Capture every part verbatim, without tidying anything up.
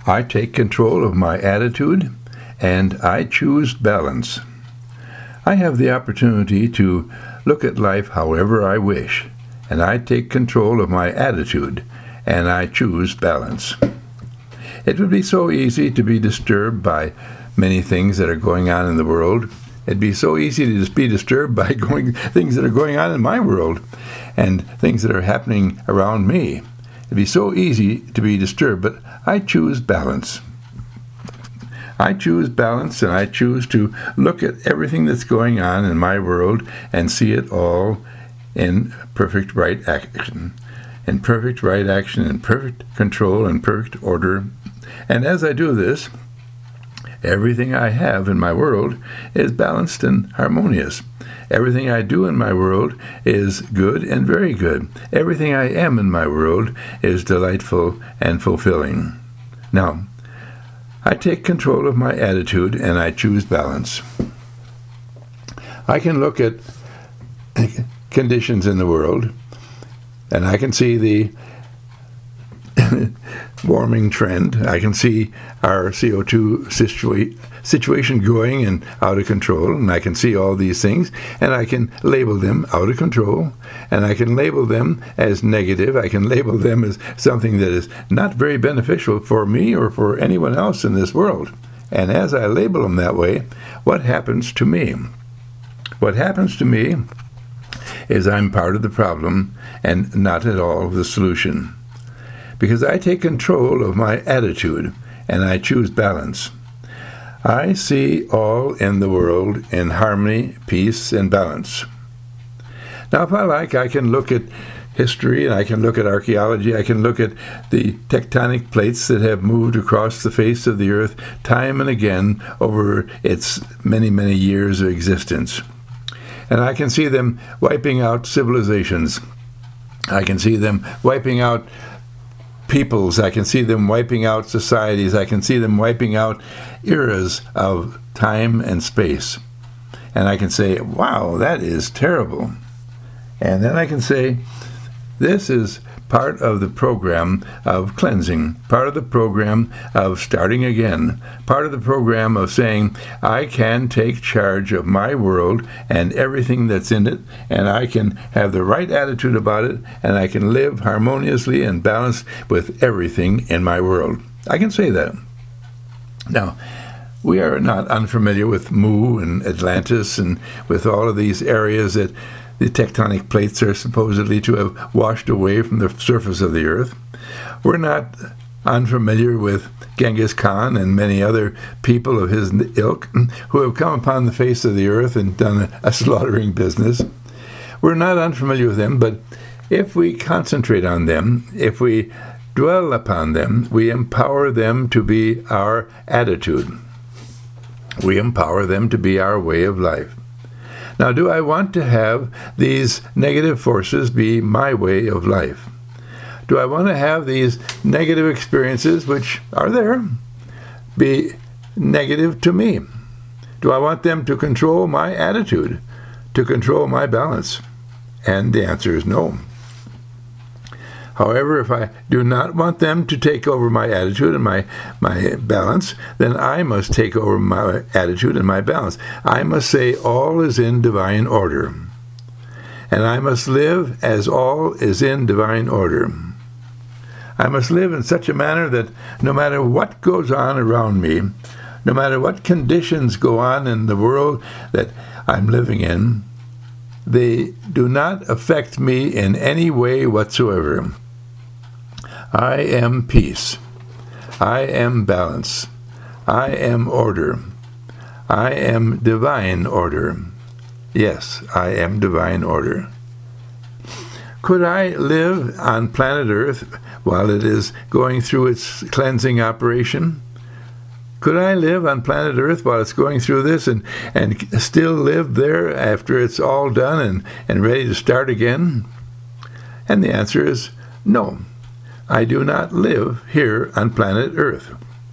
I take control of my attitude, and I choose balance. I have the opportunity to look at life however I wish, and I take control of my attitude, and I choose balance. It would be so easy to be disturbed by many things that are going on in the world. It'd be so easy to just be disturbed by going, things that are going on in my world and things that are happening around me. It'd be so easy to be disturbed, but I choose balance. I choose balance, and I choose to look at everything that's going on in my world and see it all in perfect right action. In perfect right action, in perfect control, and perfect order. And as I do this, everything I have in my world is balanced and harmonious. Everything I do in my world is good and very good. Everything I am in my world is delightful and fulfilling. Now, I take control of my attitude, and I choose balance. I can look at conditions in the world, and I can see the warming trend. I can see our C O two situa- situation going and out of control, and I can see all these things, and I can label them out of control, and I can label them as negative. I can label them as something that is not very beneficial for me or for anyone else in this world. And as I label them that way, what happens to me? What happens to me is I'm part of the problem and not at all the solution. Because I take control of my attitude, and I choose balance. I see all in the world in harmony, peace, and balance. Now, if I like, I can look at history, and I can look at archaeology, I can look at the tectonic plates that have moved across the face of the earth time and again over its many, many years of existence. And I can see them wiping out civilizations. I can see them wiping out peoples. I can see them wiping out societies. I can see them wiping out eras of time and space. And I can say, wow, that is terrible. And then I can say, this is part of the program of cleansing, part of the program of starting again, part of the program of saying, I can take charge of my world and everything that's in it, and I can have the right attitude about it, and I can live harmoniously and balanced with everything in my world. I can say that. Now, we are not unfamiliar with Mu and Atlantis and with all of these areas that the tectonic plates are supposedly to have washed away from the surface of the earth. We're not unfamiliar with Genghis Khan and many other people of his ilk who have come upon the face of the earth and done a, a slaughtering business. We're not unfamiliar with them, but if we concentrate on them, if we dwell upon them, we empower them to be our attitude. We empower them to be our way of life. Now, do I want to have these negative forces be my way of life? Do I want to have these negative experiences, which are there, be negative to me? Do I want them to control my attitude, to control my balance? And the answer is no. However, if I do not want them to take over my attitude and my, my balance, then I must take over my attitude and my balance. I must say all is in divine order. And I must live as all is in divine order. I must live in such a manner that no matter what goes on around me, no matter what conditions go on in the world that I'm living in, they do not affect me in any way whatsoever. I am peace. I am balance. I am order. I am divine order. Yes, I am divine order. Could I live on planet Earth while it is going through its cleansing operation? Could I live on planet Earth while it's going through this and, and still live there after it's all done and, and ready to start again? And the answer is no. I do not live here on planet Earth.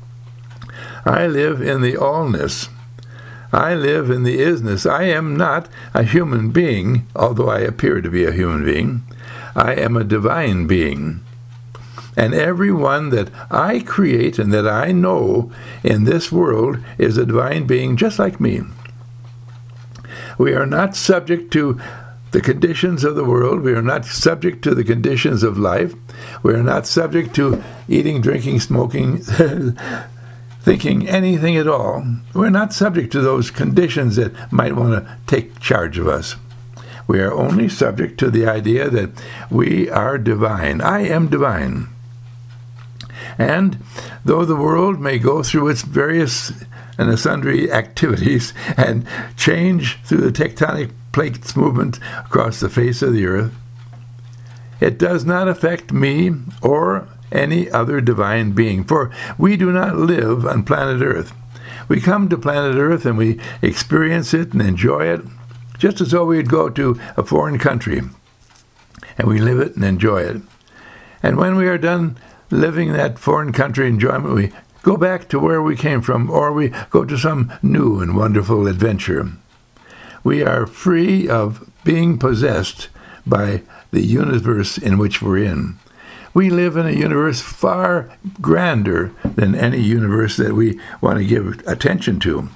I live in the allness. I live in the isness. I am not a human being, although I appear to be a human being. I am a divine being. And every one that I create and that I know in this world is a divine being just like me. We are not subject to the conditions of the world. We are not subject to the conditions of life. We are not subject to eating, drinking, smoking, thinking anything at all. We're not subject to those conditions that might want to take charge of us. We are only subject to the idea that we are divine. I am divine. And though the world may go through its various and sundry activities and change through the tectonic plates movement across the face of the earth, it does not affect me or any other divine being, for we do not live on planet Earth. We come to planet Earth and we experience it and enjoy it, just as though we'd go to a foreign country, and we live it and enjoy it. And when we are done living that foreign country enjoyment, we go back to where we came from, or we go to some new and wonderful adventure. We are free of being possessed by the universe in which we're in. We live in a universe far grander than any universe that we want to give attention to.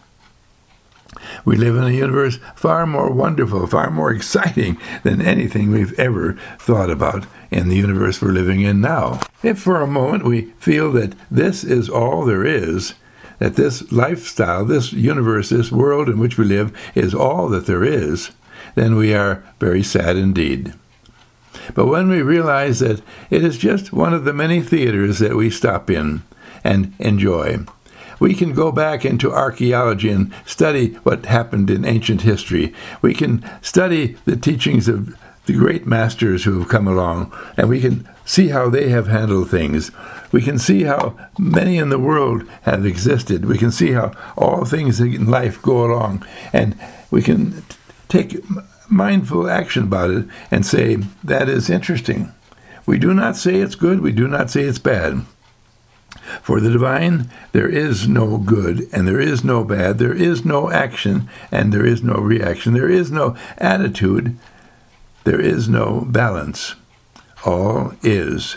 We live in a universe far more wonderful, far more exciting than anything we've ever thought about in the universe we're living in now. If for a moment we feel that this is all there is, that this lifestyle, this universe, this world in which we live is all that there is, then we are very sad indeed. But when we realize that it is just one of the many theaters that we stop in and enjoy, we can go back into archaeology and study what happened in ancient history. We can study the teachings of the great masters who have come along, and we can see how they have handled things. We can see how many in the world have existed. We can see how all things in life go along, and we can t- take mindful action about it and say, that is interesting. We do not say it's good. We do not say it's bad. For the divine, there is no good and there is no bad. There is no action and there is no reaction. There is no attitude. There is no balance. All is.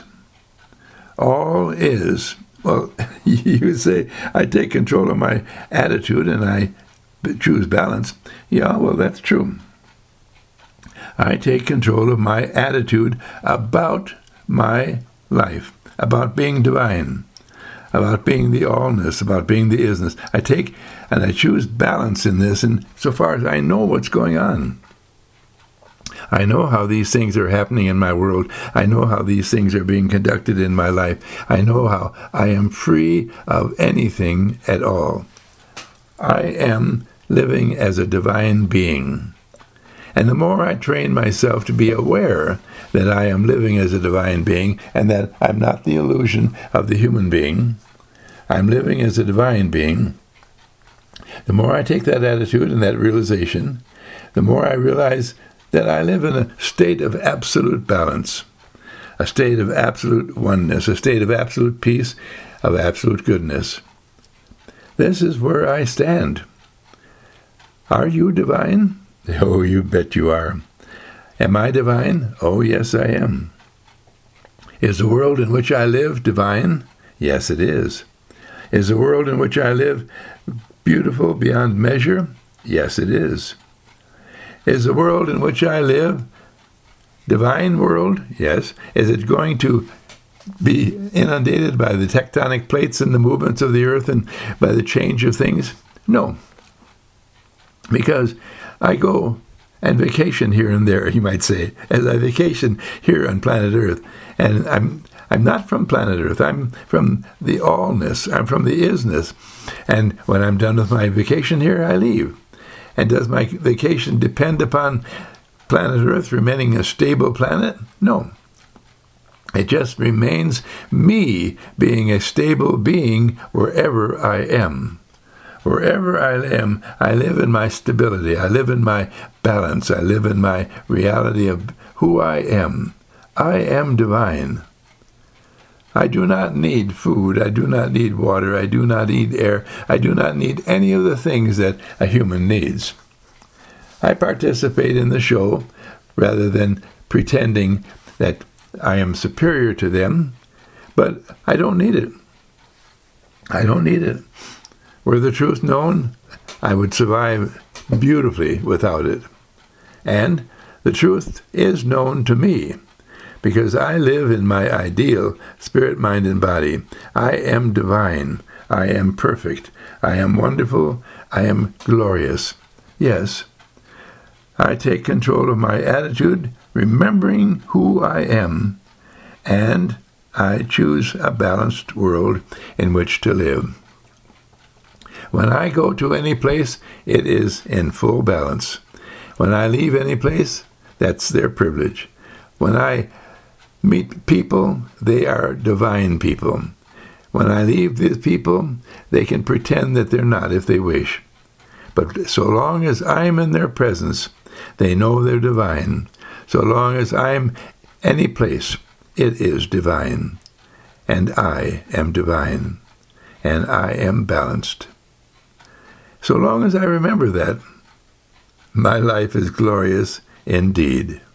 All is. Well, you say, I take control of my attitude and I choose balance. Yeah, well, that's true. I take control of my attitude about my life, about being divine, about being the allness, about being the isness. I take and I choose balance in this, and so far as I know what's going on. I know how these things are happening in my world. I know how these things are being conducted in my life. I know how I am free of anything at all. I am living as a divine being. And the more I train myself to be aware that I am living as a divine being and that I'm not the illusion of the human being, I'm living as a divine being, the more I take that attitude and that realization, the more I realize that I live in a state of absolute balance, a state of absolute oneness, a state of absolute peace, of absolute goodness. This is where I stand. Are you divine? Oh, you bet you are. Am I divine? Oh, yes, I am. Is the world in which I live divine? Yes, it is. Is the world in which I live beautiful beyond measure? Yes, it is. Is the world in which I live divine world? Yes. Is it going to be inundated by the tectonic plates and the movements of the earth and by the change of things? No. Because I go and vacation here and there, you might say, as I vacation here on planet Earth. And I'm I'm not from planet Earth. I'm from the allness. I'm from the isness. And when I'm done with my vacation here, I leave. And does my vacation depend upon planet Earth remaining a stable planet? No. It just remains me being a stable being wherever I am. Wherever I am, I live in my stability. I live in my balance. I live in my reality of who I am. I am divine. I do not need food. I do not need water. I do not need air. I do not need any of the things that a human needs. I participate in the show rather than pretending that I am superior to them, But I don't need it. I don't need it. Were the truth known, I would survive beautifully without it. And the truth is known to me, because I live in my ideal spirit, mind, and body. I am divine. I am perfect. I am wonderful. I am glorious. Yes, I take control of my attitude, remembering who I am, and I choose a balanced world in which to live. When I go to any place, it is in full balance. When I leave any place, that's their privilege. When I meet people, they are divine people. When I leave these people, they can pretend that they're not if they wish. But so long as I'm in their presence, they know they're divine. So long as I'm any place, it is divine. And I am divine. And I am balanced. So long as I remember that, my life is glorious indeed.